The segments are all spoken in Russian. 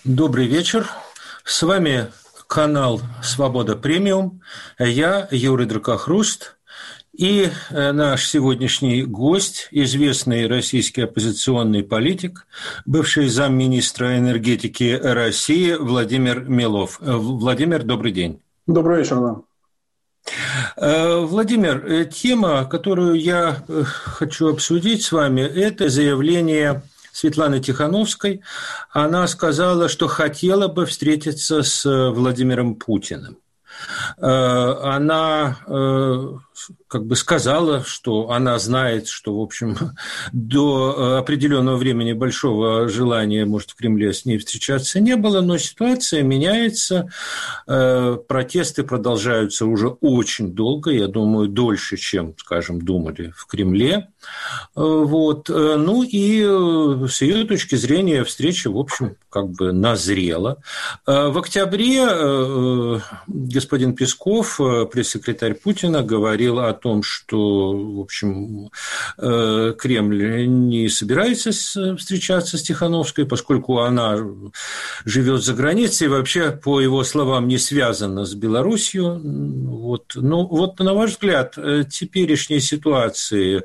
Добрый вечер. С вами канал «Свобода Премиум». Я Юрий Дракохруст. И наш сегодняшний гость, известный российский оппозиционный политик, бывший замминистра энергетики России Владимир Милов. Владимир, добрый день. Добрый вечер, да. Владимир, тема, которую я хочу обсудить с вами, это заявление Светланы Тихановской. Она сказала, что хотела бы встретиться с Владимиром Путиным. Она сказала, что она знает, что, в общем, до определенного времени большого желания, может, в Кремле с ней встречаться не было, но ситуация меняется, протесты продолжаются уже очень долго, я думаю, дольше, чем, скажем, думали в Кремле. Вот. Ну и с ее точки зрения встреча, в общем, назрела. В октябре господин Песков, пресс-секретарь Путина, говорил о том, что, в общем, Кремль не собирается встречаться с Тихановской, поскольку она живет за границей и вообще, по его словам, не связана с Беларусью. Вот. Ну, вот, на ваш взгляд, теперешней ситуации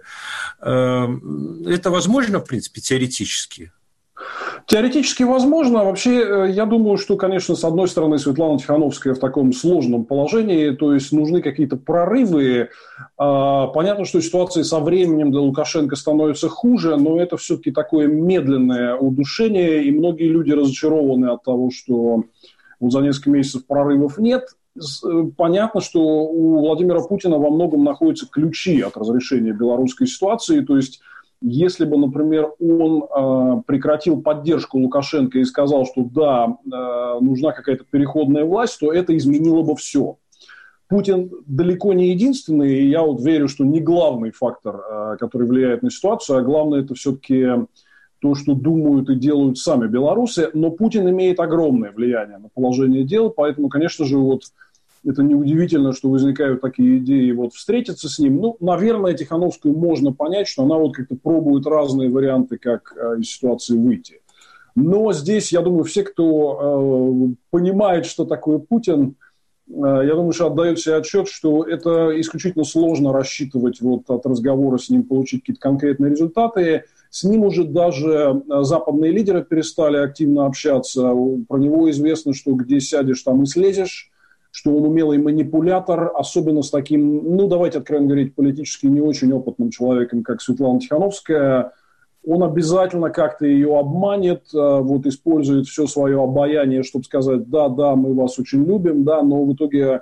это возможно, в принципе, теоретически? Теоретически возможно. Вообще, я думаю, что, конечно, с одной стороны, Светлана Тихановская в таком сложном положении, то есть нужны какие-то прорывы. Понятно, что ситуация со временем для Лукашенко становится хуже, но это все-таки такое медленное удушение, и многие люди разочарованы от того, что вот за несколько месяцев прорывов нет. Понятно, что у Владимира Путина во многом находятся ключи от разрешения белорусской ситуации, то есть если бы, например, он прекратил поддержку Лукашенко и сказал, что да, нужна какая-то переходная власть, то это изменило бы все. Путин далеко не единственный, и я вот верю, что не главный фактор, который влияет на ситуацию, а главное это все-таки то, что думают и делают сами белорусы. Но Путин имеет огромное влияние на положение дел, поэтому, конечно же, вот это неудивительно, что возникают такие идеи вот встретиться с ним. Ну, наверное, Тихановскую можно понять, что она вот как-то пробует разные варианты, как из ситуации выйти. Но здесь, я думаю, все, кто понимает, что такое Путин, я думаю, что отдают себе отчет, что это исключительно сложно рассчитывать вот от разговора с ним, получить какие-то конкретные результаты. С ним уже даже западные лидеры перестали активно общаться. Про него известно, что где сядешь, там и слезешь, что он умелый манипулятор, особенно с таким, ну, давайте откровенно говорить, политически не очень опытным человеком, как Светлана Тихановская. Он обязательно как-то ее обманет, вот использует все свое обаяние, чтобы сказать, да, мы вас очень любим, да, но в итоге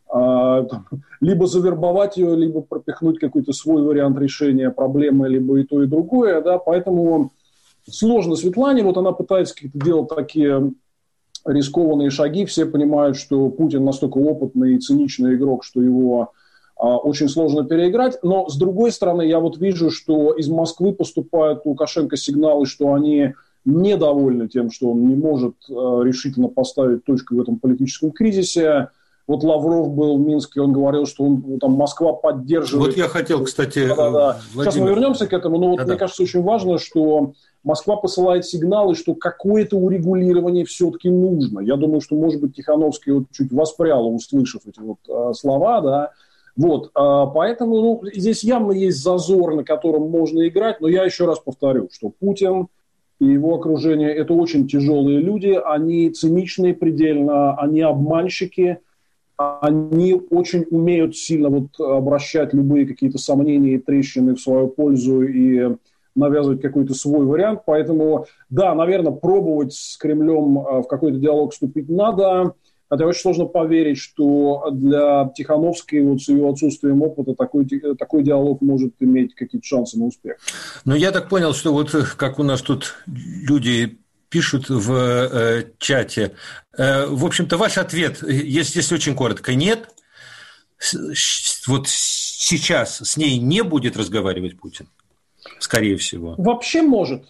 либо завербовать ее, либо пропихнуть какой-то свой вариант решения проблемы, либо и то, и другое, да, поэтому сложно Светлане, вот она пытается какие-то делать такие рискованные шаги, все понимают, что Путин настолько опытный и циничный игрок, что его очень сложно переиграть, но с другой стороны, я вот вижу, что из Москвы поступают Лукашенко сигналы, что они недовольны тем, что он не может решительно поставить точку в этом политическом кризисе. Вот Лавров был в Минске, он говорил, что там Москва поддерживает... Вот я хотел, кстати... Да. Сейчас мы вернемся к этому, но вот мне кажется, очень важно, что Москва посылает сигналы, что какое-то урегулирование все-таки нужно. Я думаю, что, может быть, Тихановская вот чуть воспряла, услышав эти вот слова, да. Вот, поэтому здесь явно есть зазор, на котором можно играть, но я еще раз повторю, что Путин и его окружение – это очень тяжелые люди, они циничные предельно, они обманщики, они очень умеют сильно вот обращать любые какие-то сомнения и трещины в свою пользу и навязывать какой-то свой вариант. Поэтому, да, наверное, пробовать с Кремлем в какой-то диалог вступить надо. Хотя очень сложно поверить, что для Тихановской вот с ее отсутствием опыта такой диалог может иметь какие-то шансы на успех. Но я так понял, что вот как у нас тут люди пишут в чате. В общем-то, ваш ответ, если очень коротко, нет. Вот сейчас с ней не будет разговаривать Путин, скорее всего. Вообще может.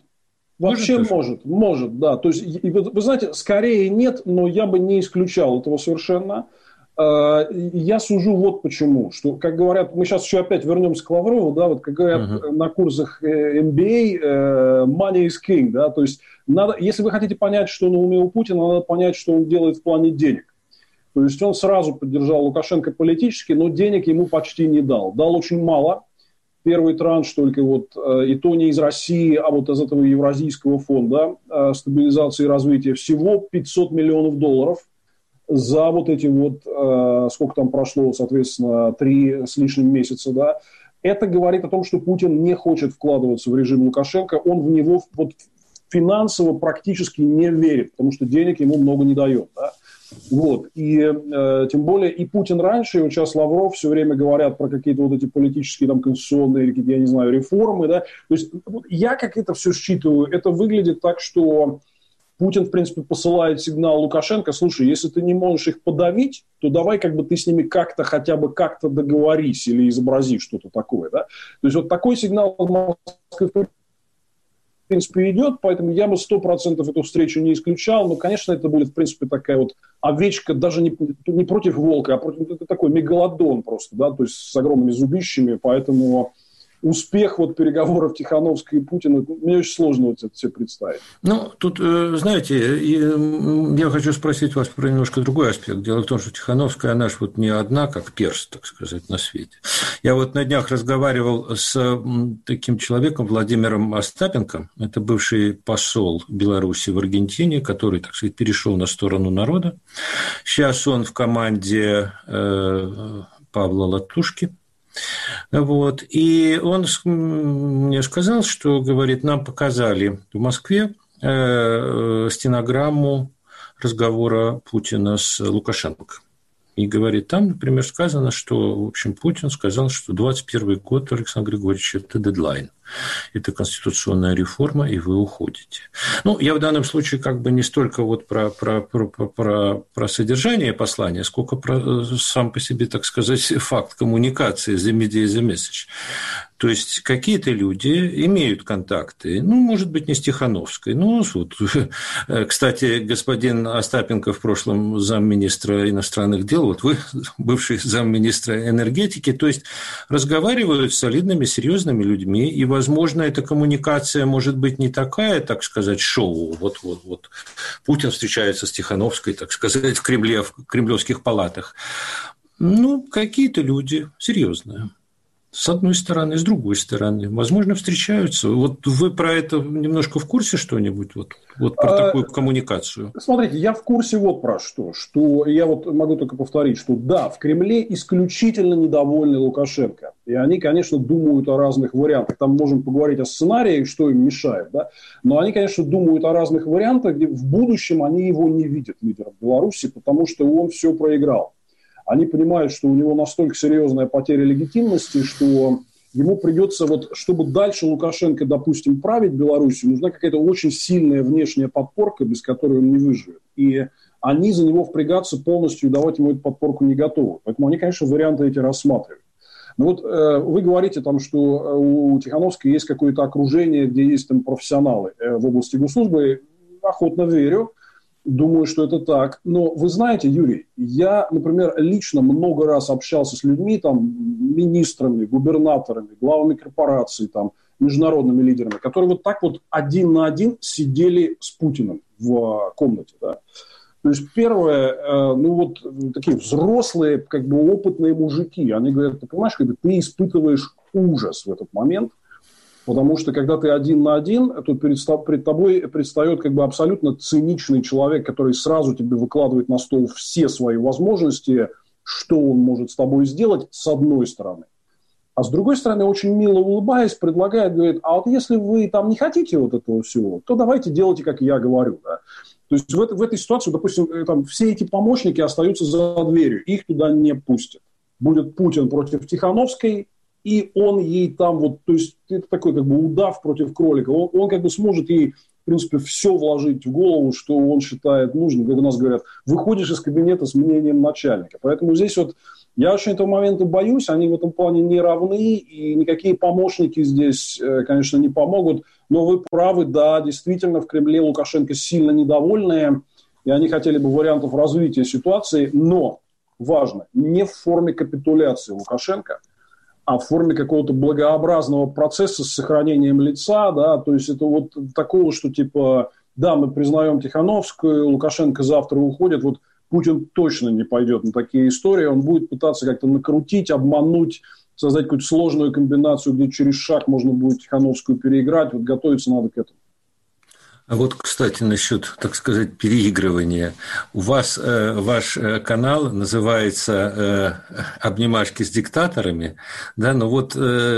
Может, да. То есть, вы знаете, скорее нет, но я бы не исключал этого совершенно. Я сужу вот почему. Что, как говорят, мы сейчас еще опять вернемся к Лаврову, да, вот как говорят на курсах MBA, money is king, да, то есть надо, если вы хотите понять, что на уме у Путина, надо понять, что он делает в плане денег. То есть он сразу поддержал Лукашенко политически, но денег ему почти не дал. Дал очень мало. Первый транш только вот, и то не из России, а вот из этого Евразийского фонда стабилизации и развития, всего $500 миллионов за вот эти вот, сколько там прошло, соответственно, 3 с лишним месяца, да. Это говорит о том, что Путин не хочет вкладываться в режим Лукашенко, он в него вот финансово практически не верит, потому что денег ему много не дает, да. Вот. И тем более и Путин раньше, и вот сейчас Лавров все время говорят про какие-то вот эти политические, там, конституционные, или какие-то, я не знаю, реформы, да. То есть вот я как это все считываю, это выглядит так, что Путин, в принципе, посылает сигнал Лукашенко: слушай, если ты не можешь их подавить, то давай как бы ты с ними как-то, хотя бы как-то договорись или изобрази что-то такое, да. То есть вот такой сигнал Москвы, в принципе, идет, поэтому я бы 100% эту встречу не исключал, но, конечно, это будет, в принципе, такая вот овечка, даже не против волка, а против, это такой мегалодон просто, да, то есть с огромными зубищами, поэтому успех вот переговоров Тихановской и Путина, мне очень сложно вот это себе представить. Ну, тут, знаете, я хочу спросить вас про немножко другой аспект. Дело в том, что Тихановская, она же вот не одна, как перст, так сказать, на свете. Я вот на днях разговаривал с таким человеком, Владимиром Остапенко, это бывший посол Беларуси в Аргентине, который, так сказать, перешел на сторону народа. Сейчас он в команде Павла Латушки. Вот. И он мне сказал, что, говорит, нам показали в Москве стенограмму разговора Путина с Лукашенко. И, говорит, там, например, сказано, что, в общем, Путин сказал, что 2021 год, Александр Григорьевич, это дедлайн. Это конституционная реформа, и вы уходите. Ну, я в данном случае как бы не столько вот про содержание послания, сколько про сам по себе, так сказать, факт коммуникации, the media, the message. То есть какие-то люди имеют контакты, ну, может быть, не с Тихановской. Ну, вот, кстати, господин Остапенко в прошлом замминистра иностранных дел, вот вы, бывший замминистра энергетики, то есть разговаривают с солидными, серьезными людьми, и, возможно, эта коммуникация может быть не такая, так сказать, шоу. Вот Путин встречается с Тихановской, так сказать, в Кремле, в кремлевских палатах. Ну, какие-то люди серьезные. С одной стороны, с другой стороны. Возможно, встречаются. Вот вы про это немножко в курсе что-нибудь? Вот про такую коммуникацию? Смотрите, я в курсе вот про что. Что я вот могу только повторить, что да, в Кремле исключительно недовольны Лукашенко. И они, конечно, думают о разных вариантах. Там можем поговорить о сценарии, что им мешает. Да? Но они, конечно, думают о разных вариантах, где в будущем они его не видят, лидером Беларуси, потому что он все проиграл. Они понимают, что у него настолько серьезная потеря легитимности, что ему придется, вот, чтобы дальше Лукашенко, допустим, править Беларусью, нужна какая-то очень сильная внешняя подпорка, без которой он не выживет. И они за него впрягаться полностью и давать ему эту подпорку не готовы. Поэтому они, конечно, варианты эти рассматривают. Но вот вы говорите, там, что у Тихановской есть какое-то окружение, где есть там профессионалы в области госслужбы. Охотно верю. Думаю, что это так. Но вы знаете, Юрий, я, например, лично много раз общался с людьми, там, министрами, губернаторами, главами корпораций, там, международными лидерами, которые вот так вот один на один сидели с Путиным в комнате. Да. То есть первое, ну вот такие взрослые, как бы опытные мужики, они говорят: ты понимаешь, когда ты испытываешь ужас в этот момент, потому что, когда ты один на один, то перед тобой предстает как бы абсолютно циничный человек, который сразу тебе выкладывает на стол все свои возможности, что он может с тобой сделать, с одной стороны. А с другой стороны, очень мило улыбаясь, предлагает, говорит: а вот если вы там не хотите вот этого всего, то давайте делайте, как я говорю. Да? То есть в этой ситуации, допустим, там, все эти помощники остаются за дверью, их туда не пустят. Будет Путин против Тихановской, и он ей там вот, то есть это такой как бы удав против кролика. Он как бы сможет ей, в принципе, все вложить в голову, что он считает нужным. Как у нас говорят, выходишь из кабинета с мнением начальника. Поэтому здесь вот я очень этого момента боюсь. Они в этом плане не равны, и никакие помощники здесь, конечно, не помогут. Но вы правы, да, действительно, в Кремле Лукашенко сильно недовольные, и они хотели бы вариантов развития ситуации, но важно, не в форме капитуляции Лукашенко, а в форме какого-то благообразного процесса с сохранением лица, да, то есть это вот такого, что типа, да, мы признаем Тихановскую, Лукашенко завтра уходит, вот Путин точно не пойдет на такие истории, он будет пытаться как-то накрутить, обмануть, создать какую-то сложную комбинацию, где через шаг можно будет Тихановскую переиграть, вот готовиться надо к этому. А вот, кстати, насчет, так сказать, переигрывания. У вас ваш канал называется «Обнимашки с диктаторами», да, но вот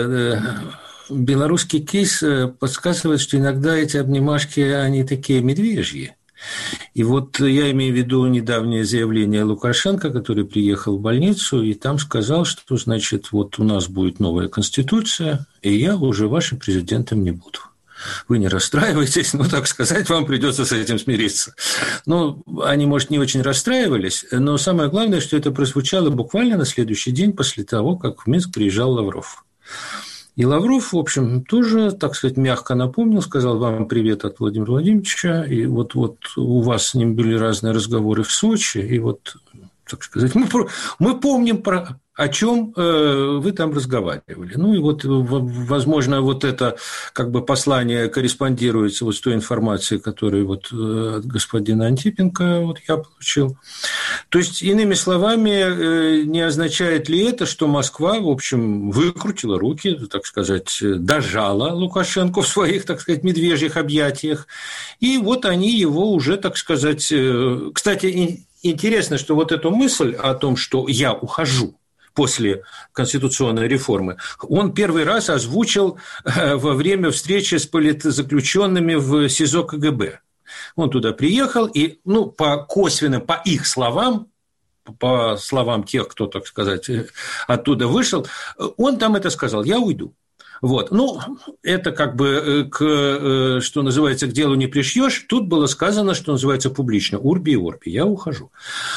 белорусский кейс подсказывает, что иногда эти обнимашки, они такие медвежьи. И вот я имею в виду недавнее заявление Лукашенко, который приехал в больницу и там сказал, что, значит, вот у нас будет новая конституция, и я уже вашим президентом не буду. Вы не расстраивайтесь, но, так сказать, вам придется с этим смириться. Ну, они, может, не очень расстраивались, но самое главное, что это прозвучало буквально на следующий день после того, как в Минск приезжал Лавров. И Лавров, в общем, тоже, так сказать, мягко напомнил, сказал вам привет от Владимира Владимировича, и вот у вас с ним были разные разговоры в Сочи, и вот, так сказать, мы помним о чем вы там разговаривали. Ну, и вот, возможно, вот это как бы послание корреспондируется вот с той информацией, которую вот от господина Антипенко вот я получил. То есть, иными словами, не означает ли это, что Москва, в общем, выкрутила руки, так сказать, дожала Лукашенко в своих, так сказать, медвежьих объятиях, и вот они его уже, так сказать... Кстати, интересно, что вот эту мысль о том, что я ухожу после конституционной реформы, он первый раз озвучил во время встречи с политзаключенными в СИЗО КГБ. Он туда приехал, и, ну, по косвенным, по их словам, по словам тех, кто, так сказать, оттуда вышел, он там это сказал: «Я уйду». Вот. Ну, это как бы, что называется, к делу не пришьешь. Тут было сказано, что называется публично: урби и орби, я ухожу.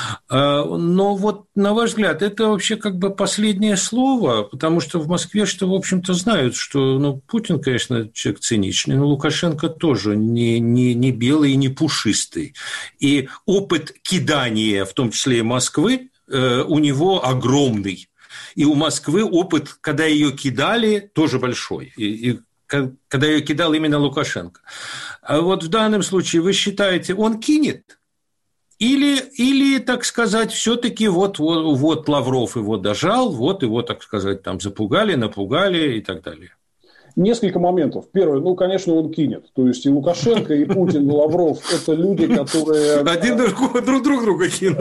Но вот, на ваш взгляд, это вообще как бы последнее слово, потому что в Москве, что, в общем-то, знают, что, ну, Путин, конечно, человек циничный, но Лукашенко тоже не белый и не пушистый. И опыт кидания, в том числе и Москвы, у него огромный. И у Москвы опыт, когда ее кидали, тоже большой. И когда ее кидал именно Лукашенко. А вот в данном случае вы считаете, он кинет? Или так сказать, все-таки вот Лавров его дожал, вот его, так сказать, там запугали, напугали и так далее? Несколько моментов. Первое, ну, конечно, он кинет. То есть и Лукашенко, и Путин, и Лавров – это люди, которые… Один друг друга кинут.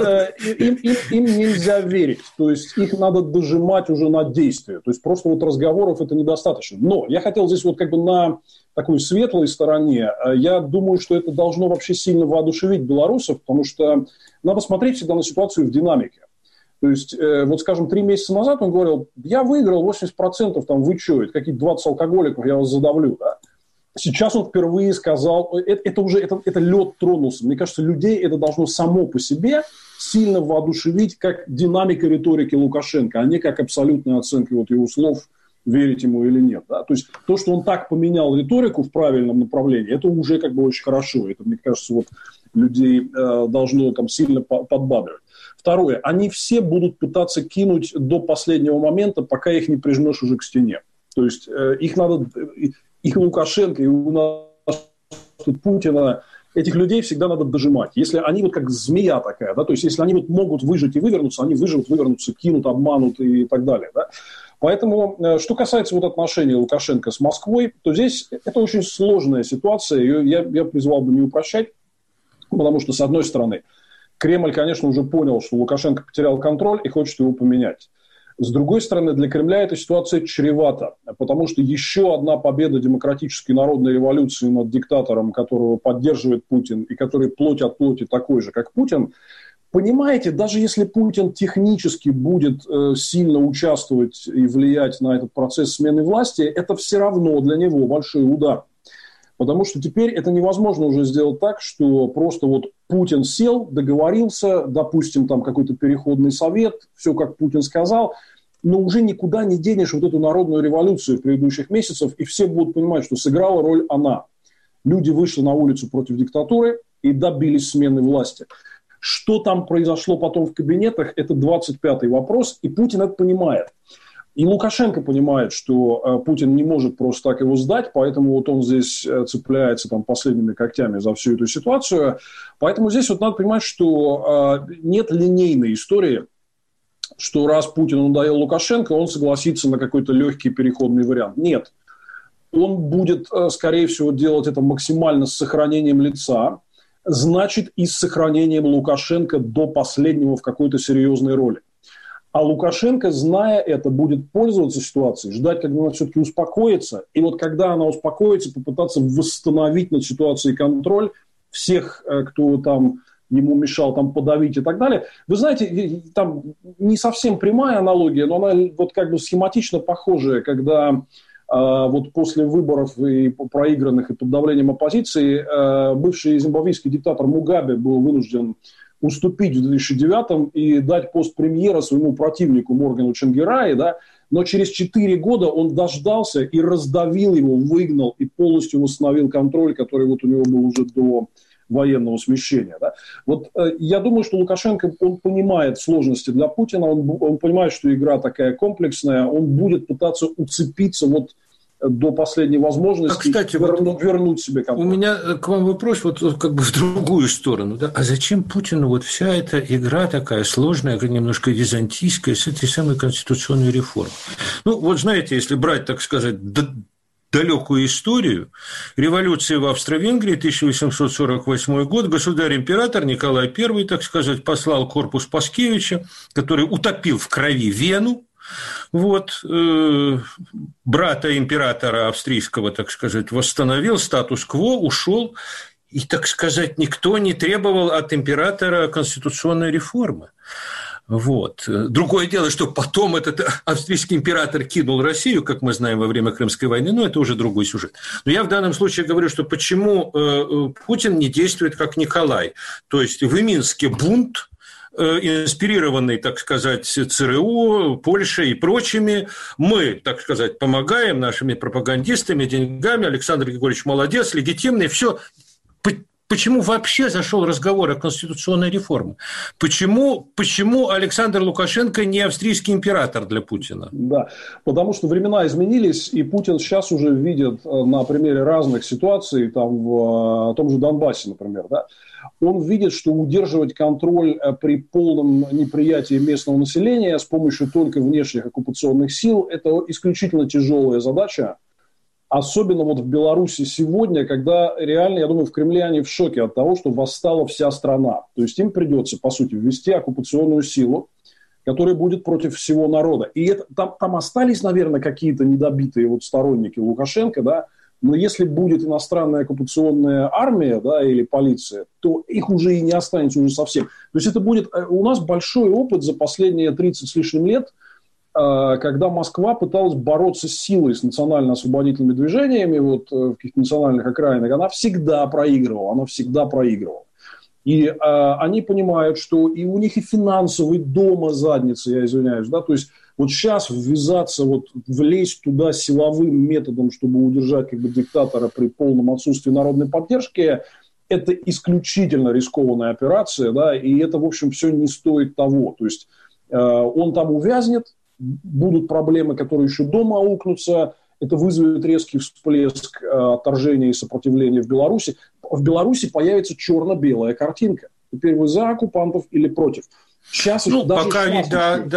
Им нельзя верить. То есть их надо дожимать уже на действие. То есть просто вот разговоров это недостаточно. Но я хотел здесь вот как бы на такой светлой стороне. Я думаю, что это должно вообще сильно воодушевить белорусов, потому что надо смотреть всегда на ситуацию в динамике. То есть, вот, скажем, 3 месяца назад он говорил: я выиграл 80%, там, вы что, это какие-то 20 алкоголиков, я вас задавлю, да? Сейчас он впервые сказал, это лед тронулся. Мне кажется, людей это должно само по себе сильно воодушевить, как динамика риторики Лукашенко, а не как абсолютная оценка вот его слов, верить ему или нет. Да? То есть, то, что он так поменял риторику в правильном направлении, это уже как бы очень хорошо. Это, мне кажется, вот людей должно там сильно подбадривать. Второе. Они все будут пытаться кинуть до последнего момента, пока их не прижмешь уже к стене. То есть их надо, их Лукашенко, и у нас Путина, этих людей всегда надо дожимать. Если они вот как змея такая, да, то есть если они вот могут выжить и вывернуться, они выживут, вывернутся, кинут, обманут и так далее. Да. Поэтому, что касается вот отношений Лукашенко с Москвой, то здесь это очень сложная ситуация. Ее я призвал бы не упрощать, потому что, с одной стороны, Кремль, конечно, уже понял, что Лукашенко потерял контроль и хочет его поменять. С другой стороны, для Кремля эта ситуация чревата, потому что еще одна победа демократической народной революции над диктатором, которого поддерживает Путин, и который плоть от плоти такой же, как Путин, понимаете, даже если Путин технически будет сильно участвовать и влиять на этот процесс смены власти, это все равно для него большой удар. Потому что теперь это невозможно уже сделать так, что просто вот Путин сел, договорился, допустим, там какой-то переходный совет, все как Путин сказал, но уже никуда не денешь вот эту народную революцию предыдущих месяцев, и все будут понимать, что сыграла роль она. Люди вышли на улицу против диктатуры и добились смены власти. Что там произошло потом в кабинетах, это 25-й вопрос, и Путин это понимает. И Лукашенко понимает, что Путин не может просто так его сдать, поэтому вот он здесь цепляется там последними когтями за всю эту ситуацию. Поэтому здесь вот надо понимать, что нет линейной истории, что раз Путину надоел Лукашенко, он согласится на какой-то легкий переходный вариант. Нет. Он будет, скорее всего, делать это максимально с сохранением лица, значит, и с сохранением Лукашенко до последнего в какой-то серьезной роли. А Лукашенко, зная это, будет пользоваться ситуацией, ждать, когда она все-таки успокоится. И вот когда она успокоится, попытаться восстановить над ситуацией контроль всех, кто там ему мешал, там подавить и так далее. Вы знаете, там не совсем прямая аналогия, но она вот как бы схематично похожая, когда вот после выборов и проигранных и под давлением оппозиции бывший зимбабвийский диктатор Мугабе был вынужден уступить в 2009-м и дать пост премьера своему противнику Моргану Чангерай, да, но через 4 года он дождался и раздавил его, выгнал и полностью восстановил контроль, который вот у него был уже до военного смещения. Да. Вот я думаю, что Лукашенко, он понимает сложности для Путина, он понимает, что игра такая комплексная, он будет пытаться уцепиться вот до последней возможности кстати, вернуть себе контроль. У меня к вам вопрос вот как бы в другую сторону. Да? А зачем Путину вот вся эта игра такая сложная, немножко византийская, с этой самой конституционной реформой? Ну, вот знаете, если брать, так сказать, далекую историю, революция в Австро-Венгрии, 1848 год, государь-император Николай I, так сказать, послал корпус Паскевича, который утопил в крови Вену, вот, брата императора австрийского, так сказать, восстановил статус-кво, ушел, и, так сказать, никто не требовал от императора конституционной реформы. Вот. Другое дело, что потом этот австрийский император кинул Россию, как мы знаем, во время Крымской войны, но это уже другой сюжет. Но я в данном случае говорю, что почему Путин не действует как Николай. То есть в Минске бунт, инспирированный, так сказать, ЦРУ, Польшей и прочими, мы, так сказать, помогаем нашими пропагандистами, деньгами, Александр Григорьевич молодец, легитимный, все. Почему вообще зашел разговор о конституционной реформе? Почему Александр Лукашенко не австрийский император для Путина? Да, потому что времена изменились, и Путин сейчас уже видит на примере разных ситуаций, там, в том же Донбассе, например, да, он видит, что удерживать контроль при полном неприятии местного населения с помощью только внешних оккупационных сил – это исключительно тяжелая задача. Особенно вот в Беларуси сегодня, когда реально, я думаю, в Кремле они в шоке от того, что восстала вся страна. То есть им придется, по сути, ввести оккупационную силу, которая будет против всего народа. И это, там остались, наверное, какие-то недобитые вот сторонники Лукашенко, да, но если будет иностранная оккупационная армия, да, или полиция, то их уже и не останется уже совсем. То есть это будет у нас большой опыт за последние 30 с лишним лет, когда Москва пыталась бороться с силой, с национально-освободительными движениями вот, в каких-то национальных окраинах, она всегда проигрывала. И они понимают, что и у них и финансовый дома задница, я извиняюсь, да, то есть вот сейчас ввязаться, вот, влезть туда силовым методом, чтобы удержать как бы диктатора при полном отсутствии народной поддержки, это исключительно рискованная операция, да, и это, в общем, все не стоит того. То есть он там увязнет, будут проблемы, которые еще дома аукнутся, это вызовет резкий всплеск отторжения и сопротивления в Беларуси. В Беларуси появится черно-белая картинка. Теперь вы за оккупантов или против? Сейчас пока ведь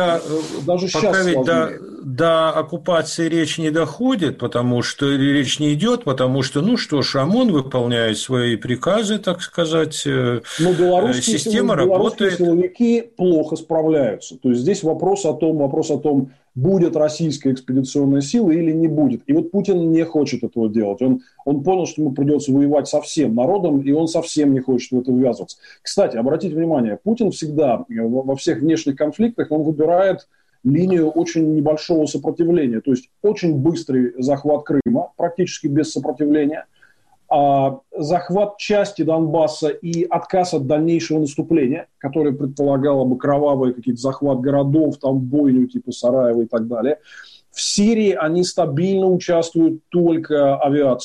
до оккупации речь не доходит, потому что речь не идет, потому что, ОМОН выполняет свои приказы, так сказать, система работает. Белорусские силовики плохо справляются. То есть здесь вопрос о том, будет российская экспедиционная сила или не будет. И вот Путин не хочет этого делать. Он понял, что ему придется воевать со всем народом, и он совсем не хочет в это ввязываться. Кстати, обратите внимание, Путин всегда во всех внешних конфликтах он выбирает линию очень небольшого сопротивления. То есть очень быстрый захват Крыма, практически без сопротивления, захват части Донбасса и отказ от дальнейшего наступления, которое предполагало бы кровавый какие-то захват городов, там бойню типа Сараева и так далее. В Сирии они стабильно участвуют только авиацией,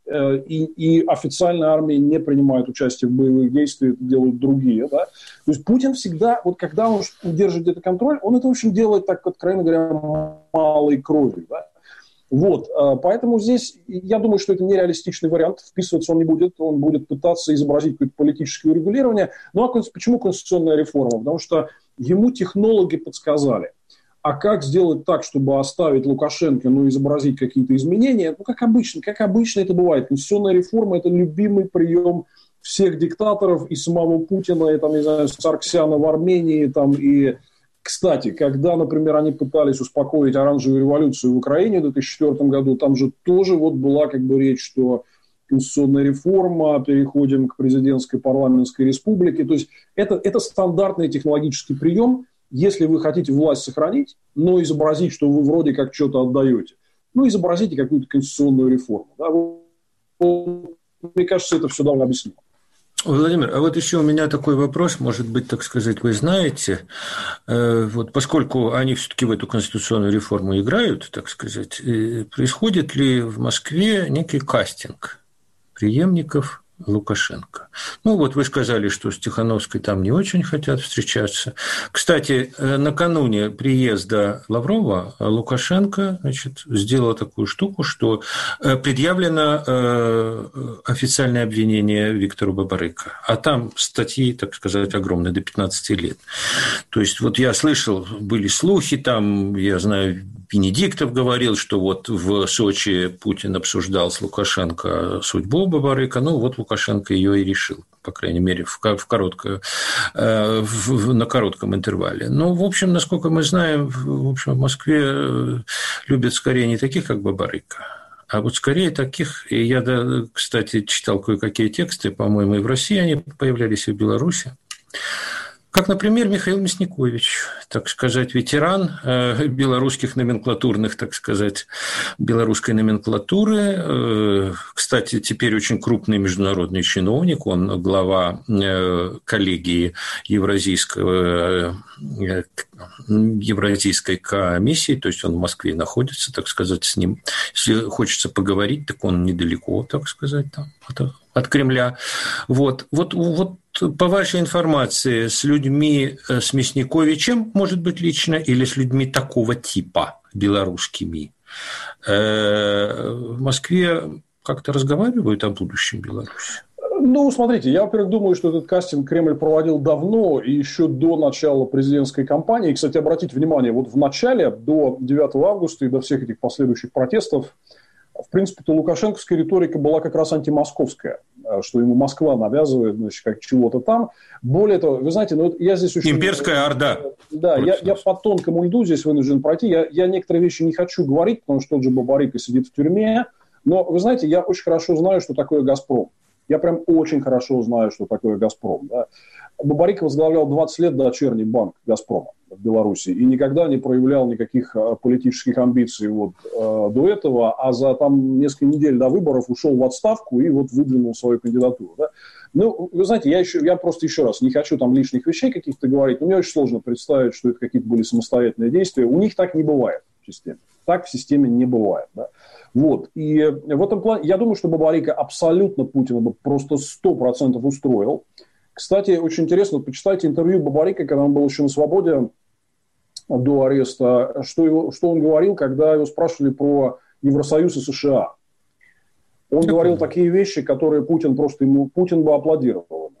и официальная армия не принимает участие в боевых действиях, это делают другие. Да? То есть Путин всегда, вот когда он держит где-то контроль, он это, в общем, делает так, откровенно говоря, малой кровью. Да? Вот, поэтому здесь, я думаю, что это нереалистичный вариант, вписываться он не будет, он будет пытаться изобразить какое-то политическое урегулирование. Ну, а почему конституционная реформа? Потому что ему технологи подсказали. А как сделать так, чтобы оставить Лукашенко, изобразить какие-то изменения? Как обычно это бывает. Конституционная реформа – это любимый прием всех диктаторов, и самого Путина, и, там, не знаю, Сарксяна в Армении, там, и... Кстати, когда, например, они пытались успокоить оранжевую революцию в Украине в 2004 году, там же тоже вот была как бы речь, что конституционная реформа, переходим к президентской парламентской республике. То есть это стандартный технологический прием, если вы хотите власть сохранить, но изобразить, что вы вроде как что-то отдаете. Изобразите какую-то конституционную реформу. Да? Мне кажется, это все давно объяснимо. Владимир, а вот еще у меня такой вопрос, может быть, так сказать, вы знаете, вот поскольку они все-таки в эту конституционную реформу играют, так сказать, происходит ли в Москве некий кастинг преемников Лукашенко? Вот вы сказали, что с Тихановской там не очень хотят встречаться. Кстати, накануне приезда Лаврова Лукашенко, сделал такую штуку, что предъявлено официальное обвинение Виктору Бабарико. А там статьи, так сказать, огромные, до 15 лет. То есть, вот я слышал, были слухи там, я знаю, Венедиктов говорил, что вот в Сочи Путин обсуждал с Лукашенко судьбу Бабарико, вот Лукашенко ее и решил, по крайней мере, на коротком интервале. В общем, насколько мы знаем, в Москве любят скорее не таких, как Бабарико, а вот скорее таких, и я, кстати, читал кое-какие тексты, по-моему, и в России они появлялись, и в Беларуси, как, например, Михаил Мясникович, так сказать, ветеран белорусских номенклатурных, так сказать, белорусской номенклатуры. Кстати, теперь очень крупный международный чиновник, он глава коллегии Евразийской комиссии, то есть он в Москве находится, так сказать, с ним. Если хочется поговорить, так он недалеко, так сказать, там, от Кремля. Вот по вашей информации, с людьми, с Мясниковичем, может быть, лично, или с людьми такого типа, белорусскими, в Москве как-то разговаривают о будущем Беларуси? Смотрите, я, во-первых, думаю, что этот кастинг Кремль проводил давно, и еще до начала президентской кампании. И, кстати, обратите внимание, вот в начале, до 9 августа и до всех этих последующих протестов, в принципе-то лукашенковская риторика была как раз антимосковская, что ему Москва навязывает, как чего-то там. Более того, вы знаете, я здесь очень... Имперская орда. Да, я по тонкому льду здесь вынужден пройти. Я некоторые вещи не хочу говорить, потому что тот же Бабарико сидит в тюрьме. Но, вы знаете, я очень хорошо знаю, что такое «Газпром». Я прям очень хорошо знаю, что такое «Газпром». Да. Бабарико возглавлял 20 лет дочерний банк «Газпрома» в Беларуси и никогда не проявлял никаких политических амбиций до этого, а за несколько недель до выборов ушел в отставку и выдвинул свою кандидатуру. Да. Вы знаете, я просто еще раз не хочу там лишних вещей каких-то говорить, но мне очень сложно представить, что это какие-то были самостоятельные действия. У них так не бывает в системе. Так в системе не бывает. Да. И в этом плане, я думаю, что Бабарико абсолютно Путина бы просто 100% устроил. Кстати, очень интересно, почитайте интервью Бабарико, когда он был еще на свободе до ареста, что он говорил, когда его спрашивали про Евросоюз и США. Он говорил такие вещи, которые Путин бы аплодировал.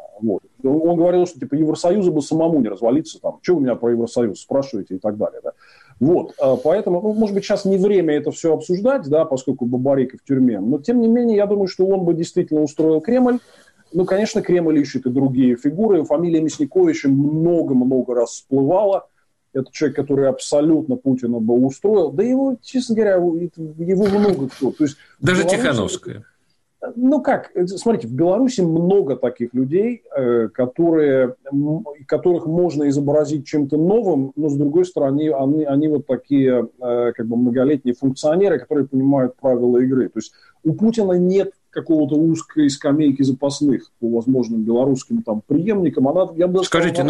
Он говорил, что Евросоюзу бы самому не развалиться, что вы меня про Евросоюз спрашиваете и так далее. Да? Поэтому, может быть, сейчас не время это все обсуждать, да, поскольку Бабарико в тюрьме, но, тем не менее, я думаю, что он бы действительно устроил Кремль. Конечно, Кремль ищет и другие фигуры. Фамилия Мясниковича много-много раз всплывала. Это человек, который абсолютно Путина бы устроил. Да его, честно говоря, его много кто. То есть, даже Тихановская. Смотрите, в Беларуси много таких людей, которых можно изобразить чем-то новым, но, с другой стороны, они такие многолетние функционеры, которые понимают правила игры. То есть у Путина нет какого-то узкой скамейки запасных по возможным белорусским преемникам. Скажите,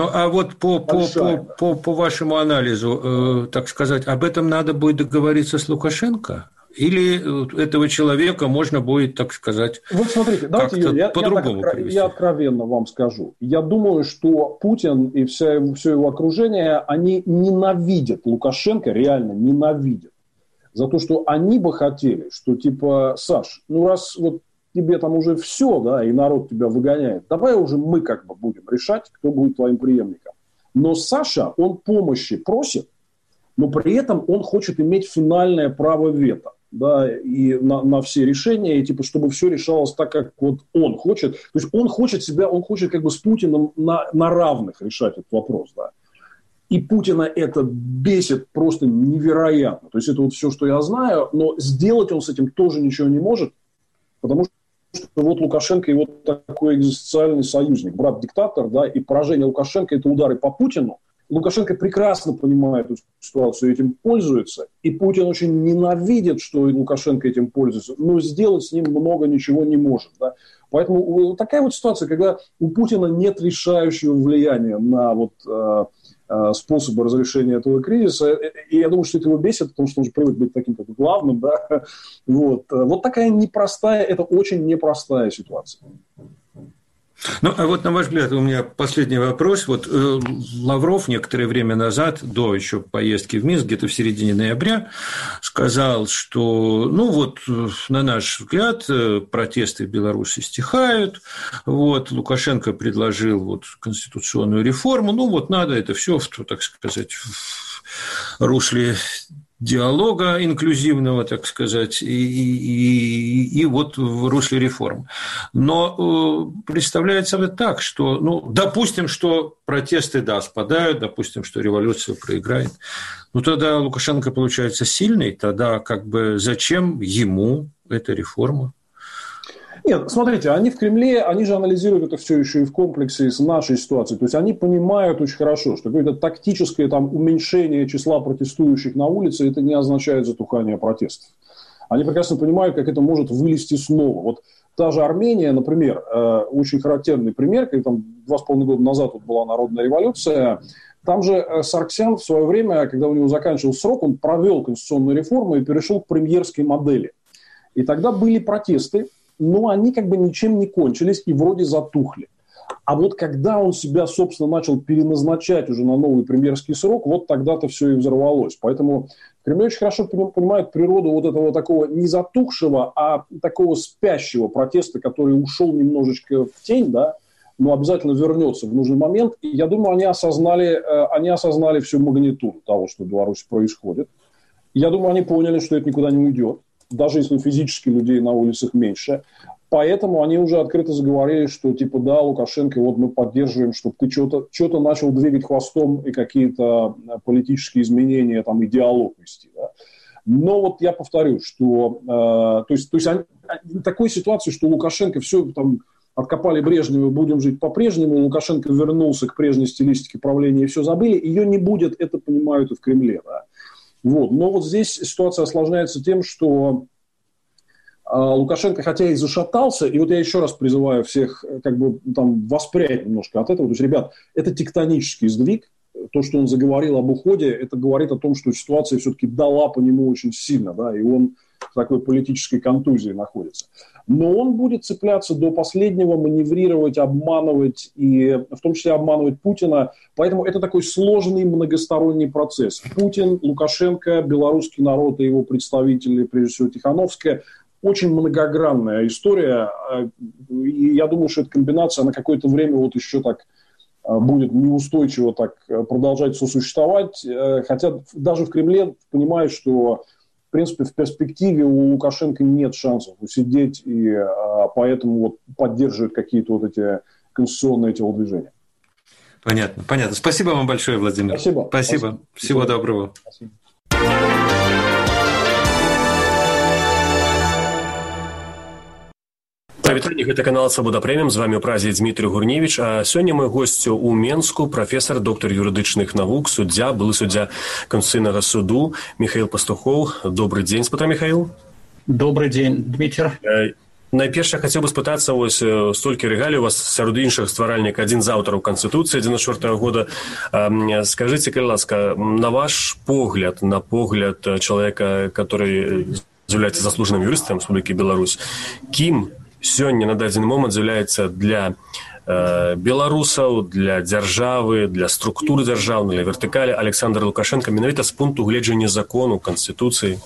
по вашему анализу, так сказать, об этом надо будет договориться с Лукашенко? Или этого человека можно будет, так сказать, вот смотрите, давайте, Юрий, по-другому привести? Я откровенно вам скажу. Я думаю, что Путин и все его окружение, они ненавидят Лукашенко, реально ненавидят. За то, что они бы хотели, что типа, Саш, ну раз вот тебе там уже все, да, и народ тебя выгоняет, давай уже мы как бы будем решать, кто будет твоим преемником. Но Саша, он помощи просит, но при этом он хочет иметь финальное право вето, да, и на все решения, и типа, чтобы все решалось так, как вот он хочет. То есть он хочет как бы с Путиным на равных решать этот вопрос, да. И Путина это бесит просто невероятно. То есть это вот все, что я знаю, но сделать он с этим тоже ничего не может, потому что вот Лукашенко его такой экзистенциальный союзник, брат-диктатор, да, и поражение Лукашенко – это удары по Путину. Лукашенко прекрасно понимает эту ситуацию, этим пользуется, и Путин очень ненавидит, что Лукашенко этим пользуется, но сделать с ним много ничего не может. Да. Поэтому такая вот ситуация, когда у Путина нет решающего влияния на вот, способы разрешения этого кризиса, и я думаю, что это его бесит, потому что он же привык быть таким как главным. Да. Вот такая непростая, это очень непростая ситуация. Ну, а вот, на ваш взгляд, у меня последний вопрос. Вот Лавров некоторое время назад, до еще поездки в Минск, где-то в середине ноября, сказал, что, ну, вот, на наш взгляд, протесты в Беларуси стихают, вот, Лукашенко предложил вот конституционную реформу, ну, вот, надо это все, так сказать, в русле диалога инклюзивного, так сказать, и вот в русле реформ. Но представляется так, что, ну, допустим, что протесты, да, спадают, допустим, что революция проиграет, ну, тогда Лукашенко получается сильный, тогда как бы зачем ему эта реформа? Нет, смотрите, они в Кремле, они же анализируют это все еще и в комплексе с нашей ситуацией. То есть они понимают очень хорошо, что какое-то тактическое там уменьшение числа протестующих на улице, это не означает затухание протестов. Они прекрасно понимают, как это может вылезти снова. Вот та же Армения, например, очень характерный пример, когда там 2,5 года назад вот была народная революция, там же Сарксян в свое время, когда у него заканчивался срок, он провел конституционную реформу и перешел к премьерской модели. И тогда были протесты, но они как бы ничем не кончились и вроде затухли. А вот когда он себя, собственно, начал переназначать уже на новый премьерский срок, вот тогда-то все и взорвалось. Поэтому в Кремле очень хорошо понимают природу вот этого такого не затухшего, а такого спящего протеста, который ушел немножечко в тень, да, но обязательно вернется в нужный момент. И я думаю, они осознали всю магнитуду того, что в Беларуси происходит. Я думаю, они поняли, что это никуда не уйдет, даже если физически людей на улицах меньше. Поэтому они уже открыто заговорили, что типа да, Лукашенко, вот мы поддерживаем, чтобы ты что-то начал двигать хвостом и какие-то политические изменения, там, и диалог вести. Да? Но вот я повторю, что то есть такой ситуации, что Лукашенко все там откопали Брежнева, будем жить по-прежнему, Лукашенко вернулся к прежней стилистике правления и все забыли, ее не будет, это понимают и в Кремле. Да? Вот. Но вот здесь ситуация осложняется тем, что Лукашенко, хотя и зашатался, и вот я еще раз призываю всех как бы там воспрять немножко от этого. То есть, ребят, это тектонический сдвиг. То, что он заговорил об уходе, это говорит о том, что ситуация все-таки дала по нему очень сильно, да, и он в такой политической контузии находится. Но он будет цепляться до последнего, маневрировать, обманывать, и в том числе обманывать Путина. Поэтому это такой сложный многосторонний процесс. Путин, Лукашенко, белорусский народ и его представители, прежде всего Тихановская, очень многогранная история. И я думаю, что эта комбинация на какое-то время вот еще так будет неустойчиво так продолжать сосуществовать. Хотя даже в Кремле понимают, что в принципе, в перспективе у Лукашенко нет шансов усидеть, и поэтому вот поддерживают какие-то вот эти конституционные телодвижения. Понятно. Спасибо вам большое, Владимир. Спасибо. Всего доброго. Спасибо. Вітанне, гэта канал Свабода Прэміум, з вами ў празе Дмітрий Гурневич, а сёння мой госць у Менску, прафесар, доктар юрыдычных навук, суддзя, былы суддзя Конституционного суду Михаил Пастухов. Добрый день, спытаю, Михаил. Добрый день, Дмитрий. Найперш я хацеў бы спытацца, вось столькі рэгалій у вас сярод іншых стваральнік адзін з аўтараў Канстытуцыі 94 года. Скажыце, калі ласка, на ваш погляд, на погляд чалавека, который з'яўляецца заслужаным юрыстам Рэспублікі Беларусь. Кім сёння на дадзены момант з'яўляецца для беларусаў, для дзяржавы, для структуры дзяржаўнай, для вертыкалі Александр Лукашенко менавіта з пункту гледжання закону, Канстытуцыі?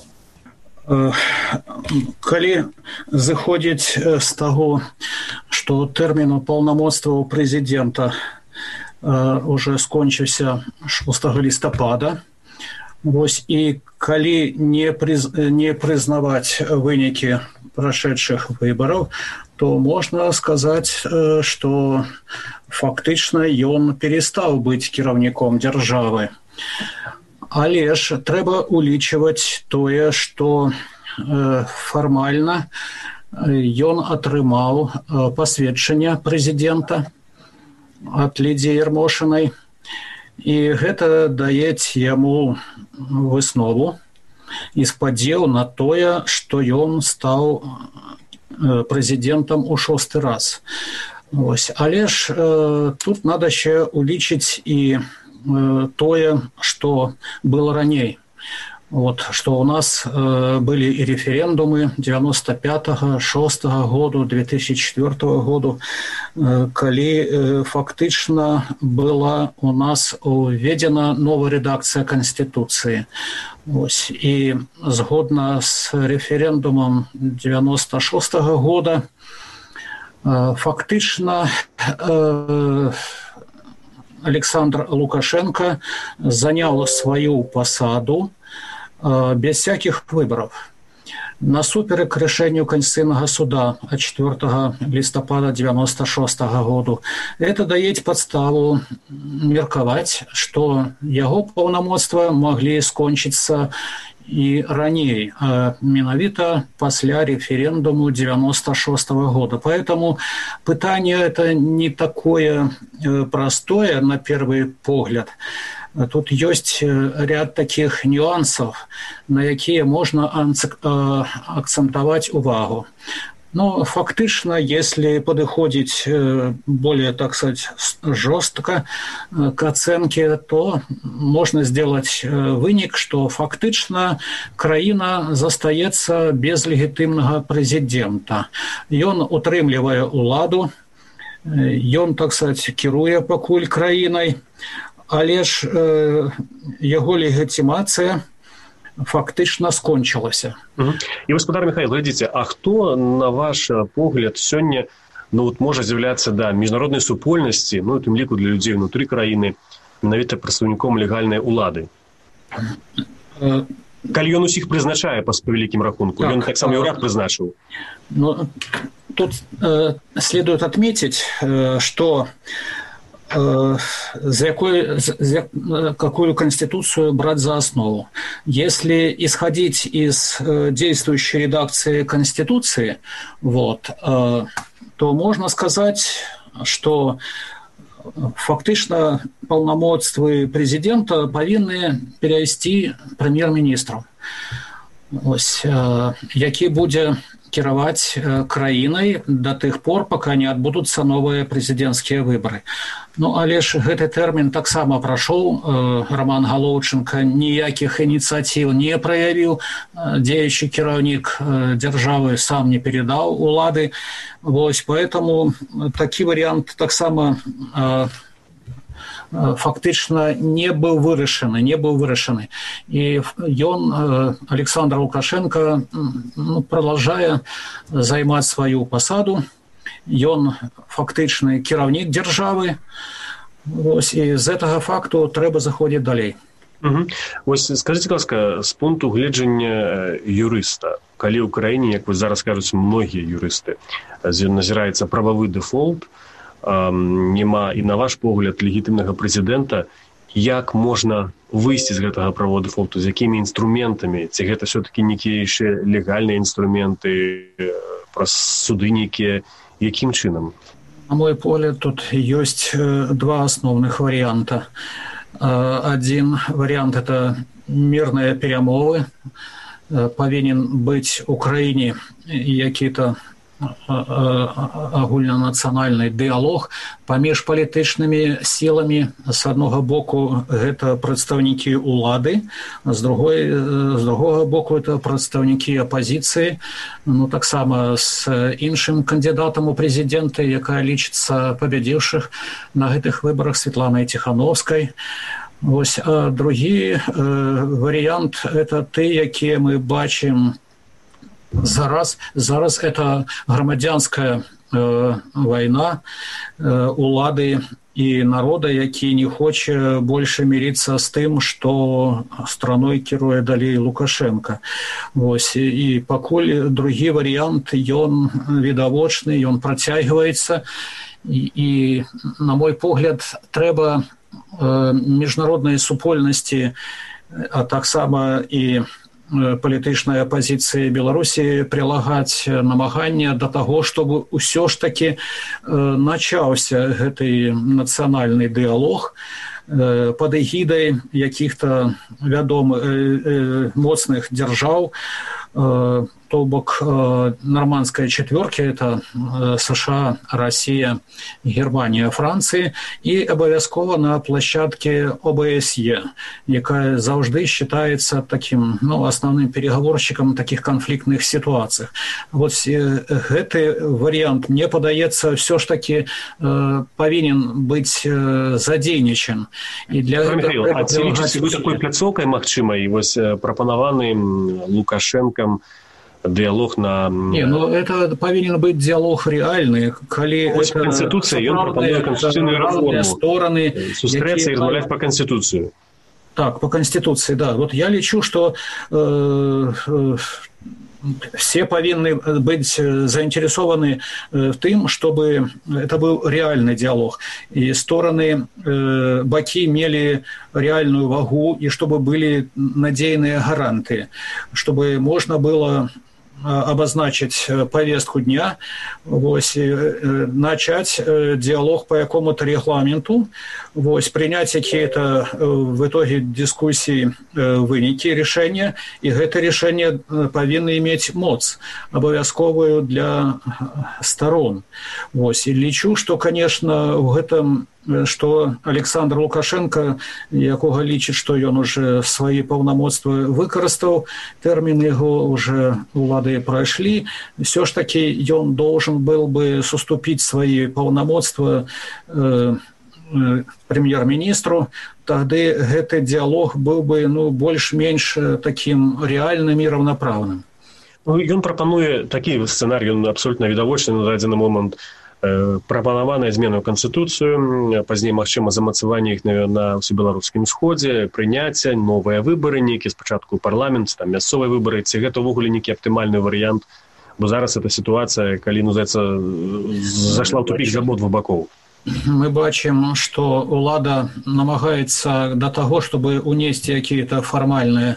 Калі зыходзіць з таго, што тэрмін паўнамоцтваў прэзідэнта уже скончыўся 6 лістапада, і калі не прызнаваць вынікі прошедших выборов, то можно сказать, что фактично ён перестал быть кіраўніком державы. Але ж трэба улічваць тое, што фармальна ён атрымаў пасведчанне прэзідэнта ад Лідзіі Ярмошынай, і гэта дае яму выснову і спадзеў на тое, што ён стаў прэзідэнтам у 6-й раз. Але ж тут надо ще улічыць і тое, што было раней. Што у нас былі і рэферэндумы 95-го, 6-го году, 2004 году, калі фактычна была у нас уведзена новая рэдакцыя Канстытуцыі. І згодна з рэферэндумам 96-го года фактычна Александр Лукашенко занял свою посаду без всяких выборов. Насуперек рішенню Конституційного суда от 4 листопада 96 году. Это дае подставу меркаваць, што яго паўнамоцтва маглі скончыцца і раней, менавіта пасля референдуму 96 года. Поэтому пытание это не такое простое на первый погляд. Тут есть ряд таких нюансов, на якія можно акцентовать увагу. Но фактично, если подыходить более, так сказать, жестко к оценке, то можно сделать вынік, что фактично краіна застаецца без легітымнага прэзідэнта. Ён утрымлівае ўладу, ён, так сказать, кіруе пакуль краінай, але ж яго легітымацыя фактычна скончылася. І, гаспадар Михаил, глядзіце, а хто, на ваш погляд, сёння можа з'яўляцца міжнароднай супольнасці, у тым ліку для людзей внутры краіны, менавіта прадстаўніком легальнай улады? Калі ён усіх прызначае па вялікім рахунку, ён таксама і ўрад прызначыў. Тут следует отметить, что какую конституцию брать за основу. Если исходить из действующей редакции Конституции, то можно сказать, что фактично полномочия президента повинны перейти премьер-министру, які буде кіраваць краінай да тых пор, пока не адбудуцца новыя прэзідэнцкія выбары. Але ж гэты тэрмін таксама прайшоў. Роман Галоўченко ніякіх ініцыятыў не праявіў, дзеючы кіраўнік дзяржавы сам не перадаў улады. Поэтому такі варыянт таксама фактично не был вырашаны. И ён, Александр Лукашенко, продолжая займаць свою посаду, ён фактычны кіраўнік дзяржавы, і з гэтага факту трэба заходзіць далей. Скажите, ласка, з пункту гледжання юрыста, калі ў краіне, як вы зараз кажуць, многія юрысты, назіраецца прававы дэфолт, няма і, на ваш погляд, легітымнага прэзідэнта, як можна выйсці з гэтага правового дэфолту, з якімі інструментамі? Ці гэта все-таки нейкія яшчэ легальныя інструменты, праз суды нейкія? Якім чынам? На мой погляд, тут ёсць два асноўных варыянта. Один вариант – это мирные перемовы. Повинен быть у краіне які-то агульнанацыянальны дыялог паміж палітычнымі сіламі. З аднаго боку гэта прадстаўнікі ўлады, з другога боку это прадстаўнікі апазіцыі, таксама з іншым кандыдатам у прэзідэнты, якая лічыцца пабядзіўшых на гэтых выбарах Светланай Ціхановскай. Вось, а другі варыянт это ты, якія мы бачым зараз это грамадзянская вайна улады і народа, які не хоча больше мириться з тым, што страной кіруе далей Лукашенко. Вось, і пакуль другі варыянт, ён відавочны, ён працягваецца, і на мой погляд, трэба міжнароднай супольнасці, а таксама і палітычнай апазіцыі Беларусі прилагаць намаганне да таго, чтобы ўсё ж таки начаўся гэты нацыянальны дыялог пад эгідай якіх-то вядомых моцных дзяржаў, то бок нормандской четверки, это США, Россия, Германия, Франция, и обовязково на площадке ОБСЕ, якая завжды считается таким, основным переговорщиком в таких конфликтных ситуациях. Вот этот вариант, мне подается, все ж таки повинен быть задейничен. И для Михаил, а ці лічыце вы такой пляцоўкай магчымай, вось прапанаваны Лукашенком диалог на... это повинен быть диалог реальный, коли это Конституция, он пропонует конституционную реформу, стороны, сустрэцца и размаўляць по Конституции. Так, по Конституции, да. Вот я лечу, что все повинны быть заинтересованы в том, чтобы это был реальный диалог. И стороны, баки имели реальную вагу, и чтобы были надейные гаранты, чтобы можно было обозначить повестку дня, начать диалог по какому-то регламенту, принять какие-то в итоге дискуссии выники, решения, и это решение повинно иметь моц, обовязковую для сторон. И лечу, что, конечно, в этом что Александр Лукашенко, якога лічыць, што ён уже свои паўнамоцтвы выкарыстаў, тэрміны яго уже улады прайшлі, все ж таки ён должен был бы суступіць свои паўнамоцтвы премьер-министру, тады гэты диалог был бы больш-менш таким реальным и равноправным. Ён прапануе такі сцэнарый, ён абсолютна відавочны на дадзены момант, прапанаваная змена ў Конституцыю, пазней магчыма замацаванне іх на ўсебеларускім сходзе, прыняцце, новыя выбары, нейкі спачатку парламент, там мясцовыя выбары, ці гэта ўвогуле нейкі аптымальны варыянт, бо зараз эта сітуацыя, калі зашла ў тупік з абодвух бакоў. Мы бачим, что улада намагается до того, чтобы унести какие-то формальные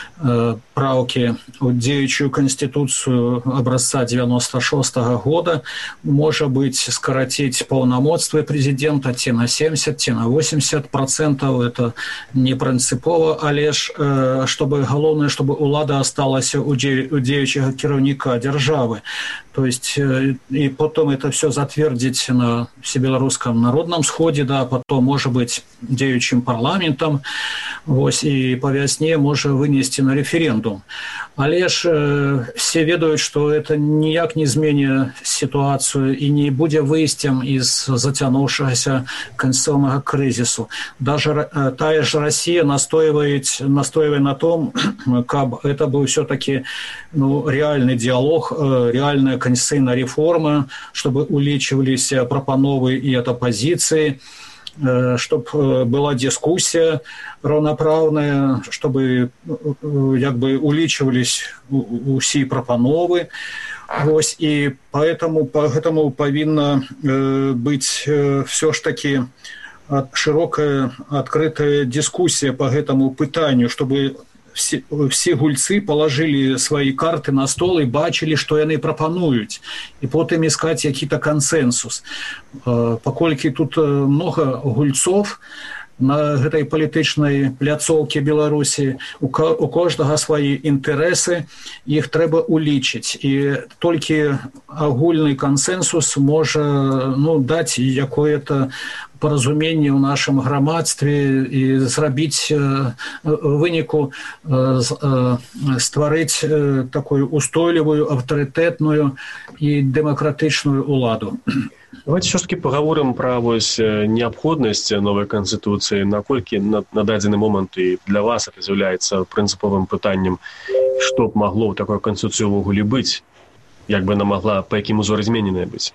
правки в дзеючую Конституцию образца 96-го года, может быть, скоротить полномочия президента те на 70, те на 80%, это не принципово, але чтобы главное, чтобы улада осталась у дзеючего кіраўніка державы. То есть, и потом это все затвердить на Всебелорусском народном сходе, да, потом, может быть, дзеючим парламентом, и по вясне можно вынести на референдум. Але все ведают, что это ніяк не змене ситуацию и не будет выйстем из затянувшегося конституционного кризису. Даже та же Россия настаивает на том, как это был все-таки реальный диалог, реальная конституционная реформа, чтобы увеличивались пропановы и от оппозиции, чтобы была дискуссия равноправная, чтобы увеличивались усі пропановы. И поэтому повинна быть все ж таки широкая открытая дискуссия по этому пытанию, чтобы все гульцы положили свои карты на стол и бачили, что яны пропонуют, и потом искать какие-то консенсус. Покольки тут много гульцов, на гэтай палітычнай пляцоўкі Беларусі, у кожнага свае інтарэсы, іх трэба улічыць. І толькі агульны кансэнсус можа даць якое-то паразуменне ў нашым грамадстве і зрабіць выніку, стварыць такую устойлівую, аўтарытэтную і дэмакратычную ўладу. Давайте все-таки поговорим про необходимость новой конституции, наколькі на дадзены момент и для вас это является принциповым питанием, что б могло в такой конституции увогуле быть, як бы она могла, по яким узорам змененная быть?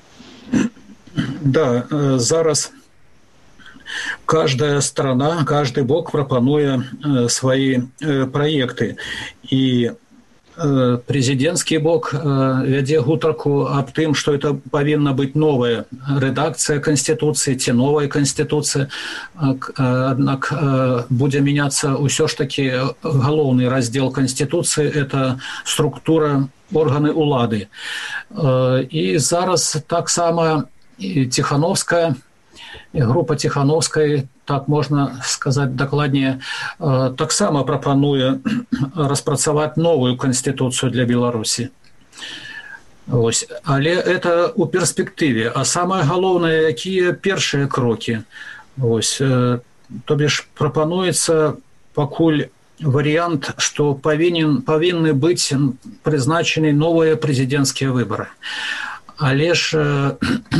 Да, зараз каждая страна, каждый бок прапануе свои проекты. И президентский бок вядзе гутарку аб тым, што это павінна быць новая рэдакцыя Конституции, ці новая Конституция. Аднак будзе мяняцца ўсё ж таки галоўны раздзел Конституции – это структура органы улады. И зараз таксама Тихановская, група Тихановскай, так можна сказаць дакладнее, таксама прапануе распрацаваць новую Конституцию для Беларусі. Ось. Але это у перспектыве. А самае галоўнае, якія першыя крокі. Ось. То бишь прапануецца пакуль вариант, что павінны быць прызначены новыя прэзідэнцкія выборы. Але ж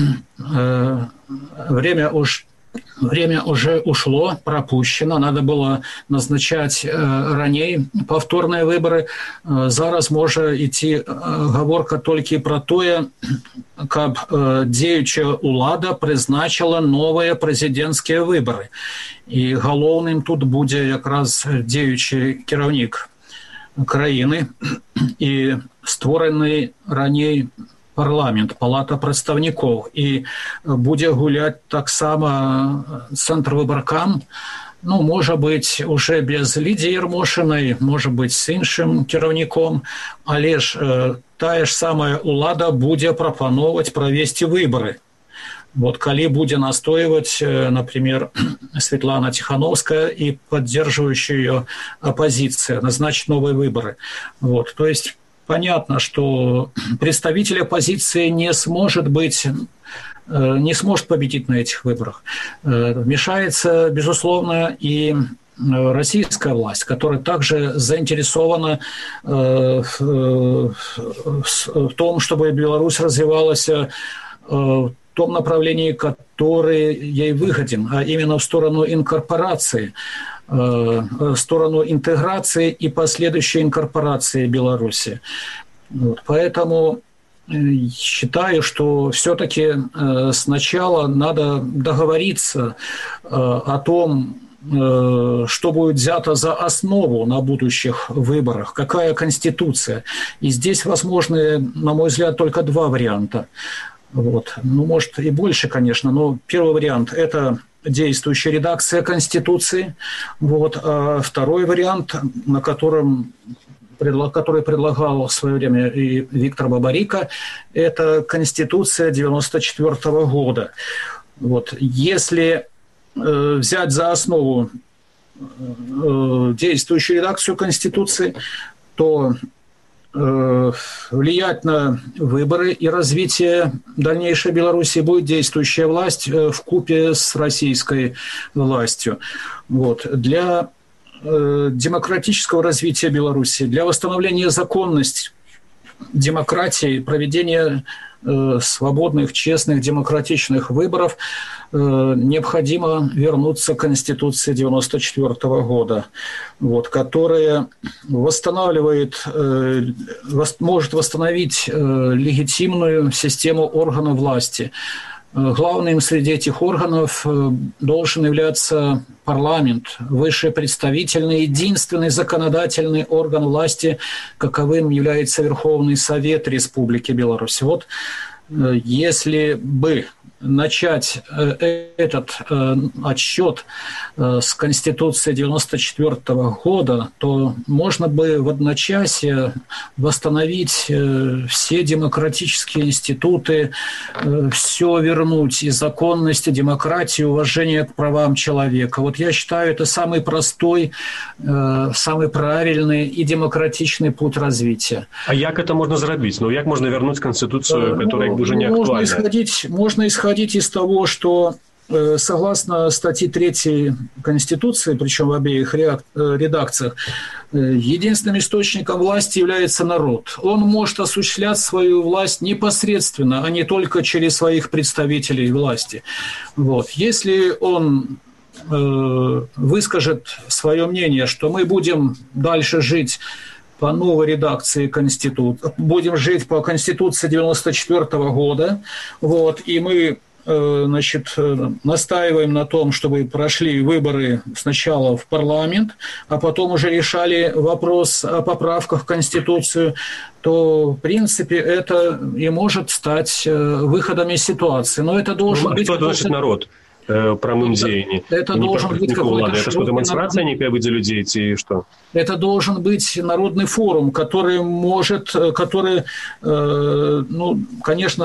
время уже ушло, пропущено. Надо было назначать раней повторные выборы. Зараз можа ідти гаворка толькі про тое, каб дзеючая улада прызначила новыя прэзідэнцкія выборы. І галоўным тут будзе якраз дзеючы кіраўнік краіны і створаны раней парламент, палата прадстаўнікоў, і будзе гуляць таксама цэнтр выбаркам, можа быць уже без Лідзіі Ярмошынай, можа быць з іншым кіраўніком, але ж тая ж самая улада будзе прапановваць правесці выборы. Вот калі будзе настойваць, например, Светлана Тихановская и поддерживающая ее оппозиция, назначить новые выборы. Вот, то есть понятно, что представитель оппозиции не сможет победить на этих выборах. Вмешается, безусловно, и российская власть, которая также заинтересована в том, чтобы Беларусь развивалась в том направлении, которое ей выгоден, а именно в сторону инкорпорации, в сторону интеграции и последующей инкорпорации Беларуси. Вот. Поэтому считаю, что все-таки сначала надо договориться о том, что будет взято за основу на будущих выборах, какая конституция. И здесь возможны, на мой взгляд, только два варианта. Вот. Может и больше, конечно, но первый вариант – это действующая редакция Конституции. Вот. А второй вариант, который предлагал в свое время и Виктор Бабарико, это Конституция 1994 года. Вот. Если взять за основу действующую редакцию Конституции, то влиять на выборы и развитие дальнейшей Беларуси будет действующая власть вкупе с российской властью. Вот. Для демократического развития Беларуси, для восстановления законности демократии, проведения свободных, честных, демократичных выборов необходимо вернуться к Конституции 1994 года, вот, которая может восстановить легитимную систему органов власти. Главным среди этих органов должен являться парламент, высший представительный, единственный законодательный орган власти, каковым является Верховный Совет Республики Беларусь. Вот если бы начать этот отсчет с Конституции 1994 года, то можно бы в одночасье восстановить все демократические институты, все вернуть, и законность, и демократию, уважение к правам человека. Вот я считаю, это самый простой, самый правильный и демократичный путь развития. А как это можно сделать? Ну, как можно вернуть Конституцию, которая уже не актуальна? Можно исходить из того, что согласно статье 3 Конституции, причем в обеих редакциях, единственным источником власти является народ. Он может осуществлять свою власть непосредственно, а не только через своих представителей власти. Вот. Если он выскажет свое мнение, что мы будем дальше жить по новой редакции Конституции, будем жить по Конституции 1994 года, вот, и мы настаиваем на том, чтобы прошли выборы сначала в парламент, а потом уже решали вопрос о поправках в Конституцию, то, в принципе, это и может стать выходом из ситуации. Но это должен быть... Что это значит народ? Прамым дзеянні. Это должен быть какой-то это что, демонстрация некая быть за людей, или что? Это должен быть народный форум, который конечно,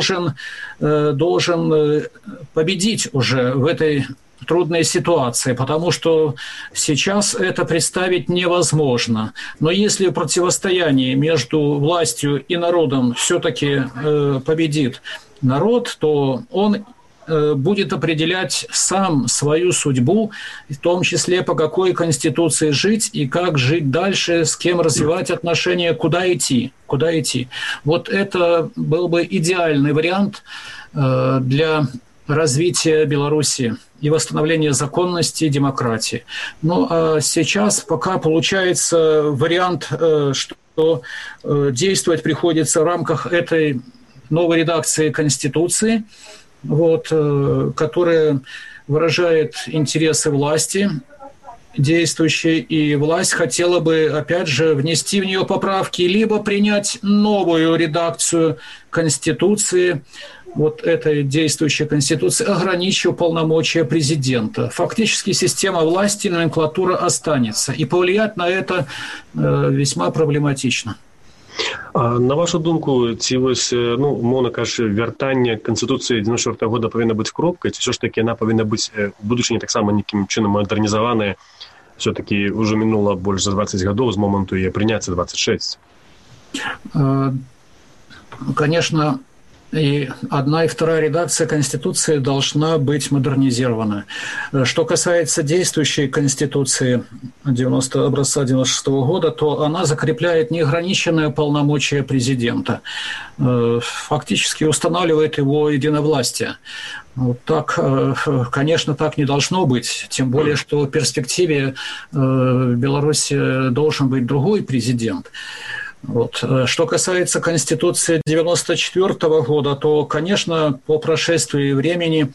должен победить уже в этой трудной ситуации, потому что сейчас это представить невозможно. Но если противостояние между властью и народом все-таки победит народ, то он будет определять сам свою судьбу, в том числе по какой конституции жить и как жить дальше, с кем развивать отношения, куда идти. Вот это был бы идеальный вариант для развития Беларуси и восстановления законности и демократии. Ну, а сейчас пока получается вариант, что действовать приходится в рамках этой новой редакции Конституции, вот, которая выражает интересы власти действующей, и власть хотела бы, опять же, внести в нее поправки, либо принять новую редакцию Конституции, вот этой действующей Конституции, ограничив полномочия президента. Фактически система власти, номенклатура останется, и повлиять на это весьма проблематично. На вашу думку, ці вось, мовно кажучи, вяртанне Конституції 94 года повинна бути кропкой, ці все ж таки вона повинна бути в будучині так само неким чином модернізована, все-таки уже минуло больше за 20 годов с моменту ее принятия 26? Конечно, и одна и вторая редакция Конституции должна быть модернизирована. Что касается действующей Конституции образца 96 года, то она закрепляет неограниченное полномочия президента. Фактически устанавливает его единовластие. Вот так, конечно, так не должно быть. Тем более, что в перспективе в Беларуси должен быть другой президент. Вот. Что касается Конституции 1994 года, то, конечно, по прошествии времени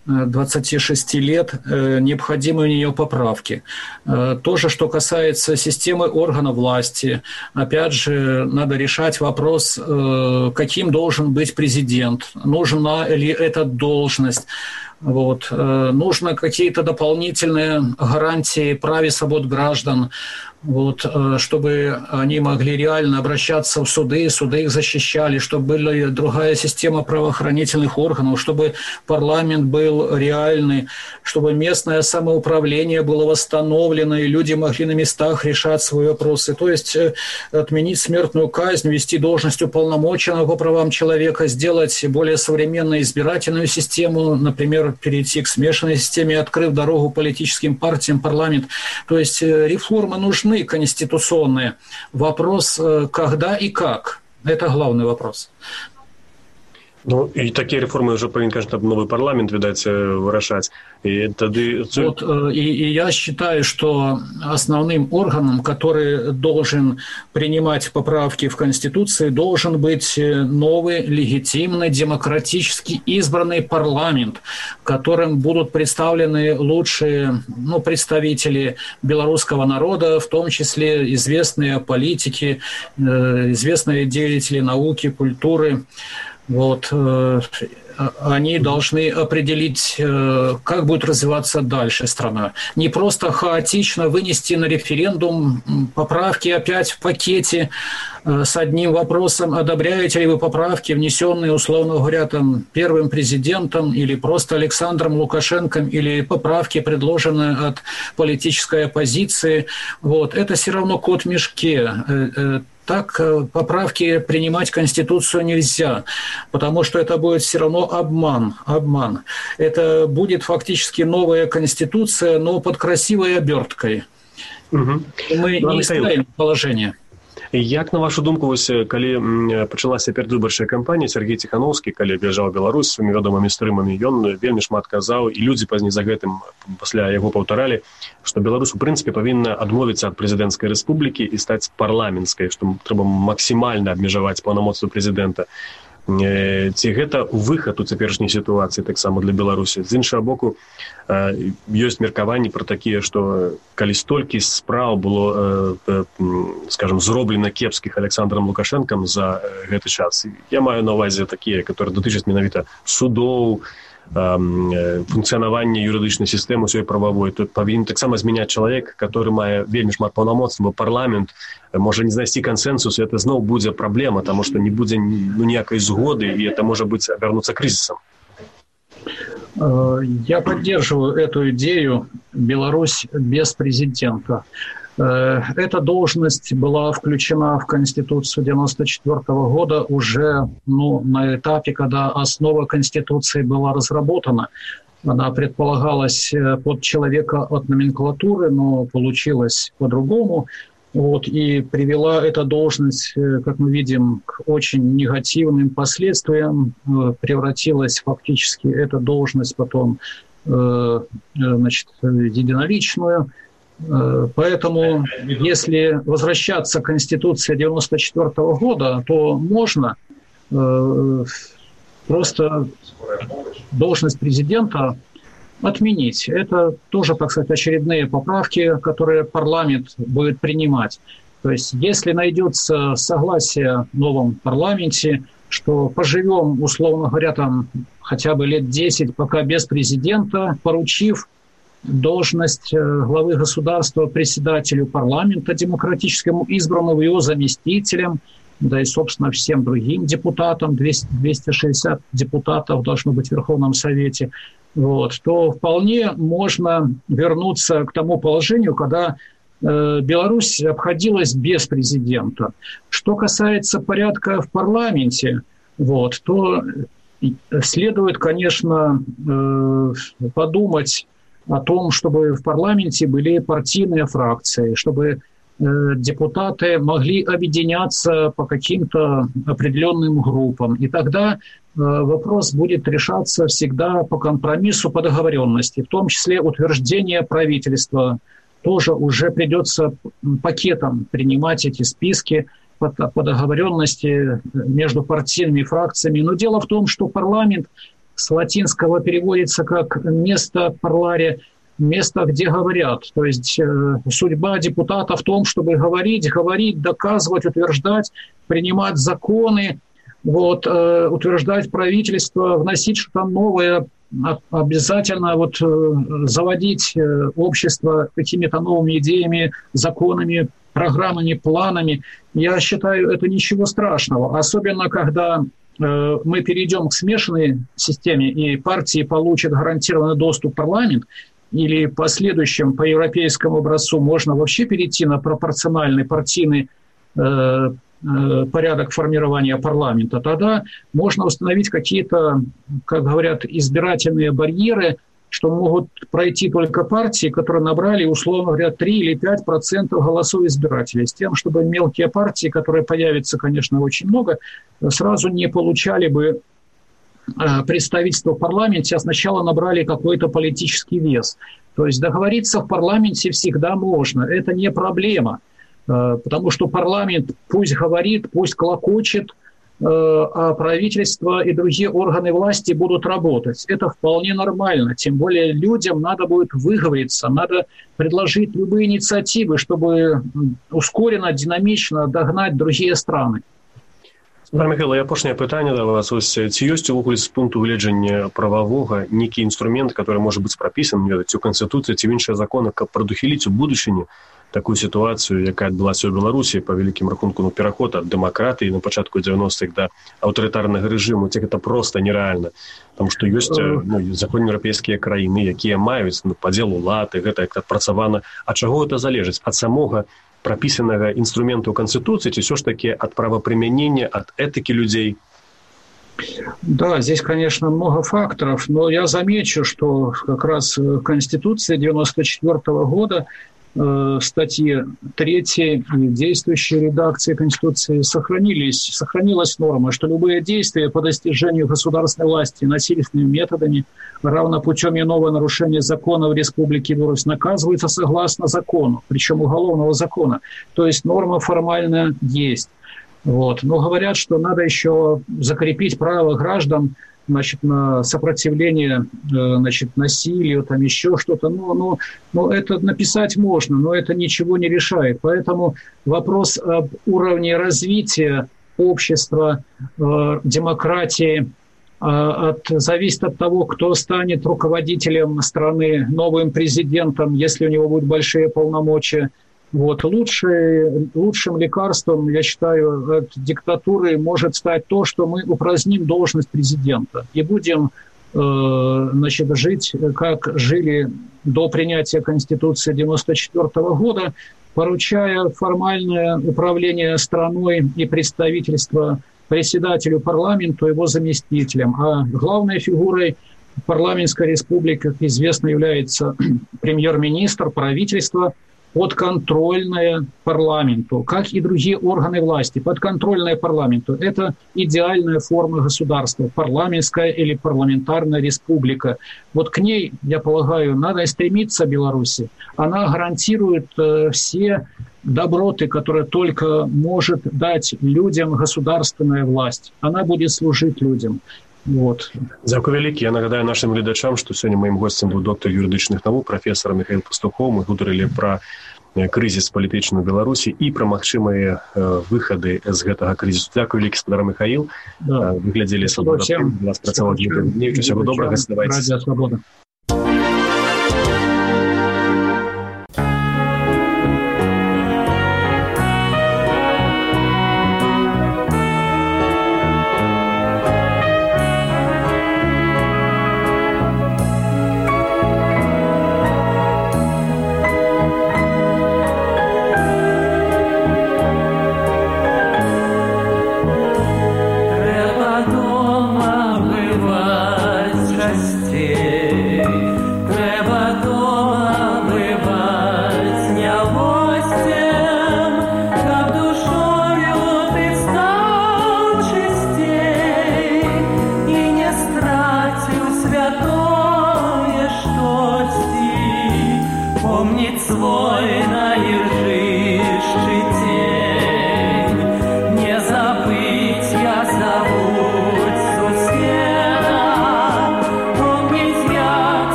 26 лет необходимы у нее поправки. Тоже, что касается системы органов власти, опять же, надо решать вопрос, каким должен быть президент, нужна ли эта должность. Вот. Нужно какие-то дополнительные гарантии прав и свобод граждан, вот, чтобы они могли реально обращаться в суды, суды их защищали, чтобы была другая система правоохранительных органов, чтобы парламент был реальный, чтобы местное самоуправление было восстановлено, и люди могли на местах решать свои вопросы. То есть отменить смертную казнь, ввести должность уполномоченного по правам человека, сделать более современную избирательную систему, например, перейти к смешанной системе, открыв дорогу политическим партиям, парламент. То есть реформы нужны конституционные. Вопрос, когда и как. Это главный вопрос. Ну, и такие реформы уже повинен, конечно, новый парламент, видать, вырашать. И я считаю, что основным органом, который должен принимать поправки в Конституции, должен быть новый, легитимный, демократически избранный парламент, которым будут представлены лучшие представители белорусского народа, в том числе известные политики, известные деятели науки, культуры. Вот. они должны определить, как будет развиваться дальше страна. Не просто хаотично вынести на референдум поправки опять в пакете с одним вопросом: одобряете ли вы поправки, внесенные, условно говоря, там, первым президентом или просто Александром Лукашенко, или поправки, предложенные от политической оппозиции. Вот. Это все равно кот в мешке. Так поправки принимать в Конституцию нельзя, потому что это будет все равно обман. Это будет фактически новая Конституция, но под красивой оберткой. Угу. Мы не исправим положение. Як, на вашу думку, ось, калі пачалася перадвыбарчая кампанія, Сергей Ціхановскі, калі аб'язджаў Беларусь сваімі вядомымі стрымамі, ён вельмі шмат казаў, і людзі пазней за гэтым пасля яго паўтаралі, што Беларусь, у прынцыпе, павінна адмовіцца ад прэзідэнцкай рэспублікі і стаць парламенцкай, што трэба максімальна абмежаваць паўнамоцтвы прэзідэнта. Ці гэта выхад у цяперашняй сітуацыі таксама для Беларусі? З іншага боку, ёсць меркаванні пра такія, што калі столькі спраў было, скажем, зроблена кепскіх Александром Лукашэнкам за гэты час, я маю на ўвазе такія, которые датычаць менавіта судоў, функцыянавання юрыдычнай сістэмы усёй прававой, тут павінен таксама змяняць чалавек, который мае вельмі шмат паўнамоцтваў, бо парламент можа не знайсці кансэнсус, і это зноў будзе праблема, таму што не будзе ніякай згоды, і это можа быць абярнуцца крызісам. Я поддерживаю эту идею «Беларусь без президента». Эта должность была включена в Конституцию 1994 года уже на этапе, когда основа Конституции была разработана. Она предполагалась под человека от номенклатуры, но получилось по-другому. Вот, и привела эта должность, как мы видим, к очень негативным последствиям. Превратилась фактически эта должность потом в единоличную. Поэтому, если возвращаться к Конституции 1994 года, то можно просто должность президента отменить. Это тоже, так сказать, очередные поправки, которые парламент будет принимать. То есть, если найдется согласие в новом парламенте, что поживем, условно говоря, там хотя бы лет 10, пока без президента, поручив должность главы государства председателю парламента демократическому, избранному его заместителем, да и, собственно, всем другим депутатам, 260 депутатов должно быть в Верховном Совете, вот, то вполне можно вернуться к тому положению, когда Беларусь обходилась без президента. Что касается порядка в парламенте, вот, то следует, конечно, подумать о том, чтобы в парламенте были партийные фракции, чтобы депутаты могли объединяться по каким-то определенным группам. И тогда вопрос будет решаться всегда по компромиссу, по договоренности, в том числе утверждение правительства. Тоже уже придется пакетом принимать эти списки по договоренности между партийными фракциями. Но дело в том, что парламент с латинского переводится как «место парларе», место, где говорят. То есть судьба депутата в том, чтобы говорить, доказывать, утверждать, принимать законы, вот, утверждать правительство, вносить что-то новое, обязательно вот, заводить общество какими-то новыми идеями, законами, программами, планами. Я считаю, это ничего страшного. Особенно, когда мы перейдем к смешанной системе, и партии получат гарантированный доступ в парламент, или в последующем по европейскому образцу можно вообще перейти на пропорциональный партийный порядок формирования парламента, тогда можно установить какие-то, как говорят, избирательные барьеры, что могут пройти только партии, которые набрали, условно говоря, 3 или 5% голосов избирателей, с тем, чтобы мелкие партии, которые появятся, конечно, очень много, сразу не получали бы представительство в парламенте, а сначала набрали какой-то политический вес. То есть договориться в парламенте всегда можно, это не проблема, потому что парламент пусть говорит, пусть клокочет, а правительство и другие органы власти будут работать. Это вполне нормально, тем более людям надо будет выговориться, надо предложить любые инициативы, чтобы ускоренно, динамично догнать другие страны. Михайло, і апошняе пытанне да вас. Ці ёсць увогуле з пункту гледжання прававога нейкі інструмент, который можа быць прапісан у Канстытуцыі ці в іншыя законы, каб прадухіліць у будучыні такую сітуацыю, якая адбылася ў Беларусі, па вялікім рахунку, пераход ад дэмакратыі на пачатку 90-х да аўтарытарнага рэжыму, ці гэта проста нерэальна. Таму што ёсць заходнееўрапейскія краіны, якія маюць падзел улад, і гэта як адпрацавана. А чаго гэта залежыць? Ад самога прописанного инструмента Конституции, ці все ж таки от правоприменения, от этики людей? Да, здесь, конечно, много факторов, но я замечу, что как раз Конституция 1994 года, статьи 3 действующей редакции Конституции сохранилась норма, что любые действия по достижению государственной власти насильственными методами, равно путем иного нарушения законов Республики Беларусь, наказываются согласно закону, причем уголовного закона. То есть норма формально есть. Вот. Но говорят, что надо еще закрепить право граждан, значит, на сопротивление, значит, насилию, там еще что-то. Но это написать можно, но это ничего не решает. Поэтому вопрос об уровне развития общества, демократии зависит от того, кто станет руководителем страны, новым президентом, если у него будут большие полномочия. Вот. Лучшим лекарством, я считаю, от диктатуры может стать то, что мы упраздним должность президента и будем значит, жить, как жили до принятия Конституции 1994 года, поручая формальное управление страной и представительство председателю парламента, его заместителям. А главной фигурой парламентской республики, как известно, является премьер-министр, правительство, подконтрольное парламенту, как и другие органы власти, подконтрольное парламенту. Это идеальная форма государства, парламентская или парламентарная республика. Вот к ней, я полагаю, надо стремиться Беларуси. Она гарантирует все доброты, которые только может дать людям государственная власть. Она будет служить людям. Вот. Дзякуй вялікі. Я нагадаю нашим гледачам, што сёння маім гостем быў доктар юрыдычных навук, прафесор Михаил Пастухов. Мы гутарылі пра крызіс палітычны ў Беларусі і пра магчымыя выхады з гэтага крызісу. Дзякуй вялікі, спадар Михаил. Вы глядзелі «Свабода». Вас працаваў Дмітрий Гурневіч. Усяго добрага. Радио «Свобода».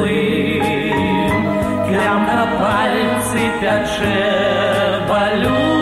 Клям на пальцы пячэ, болю.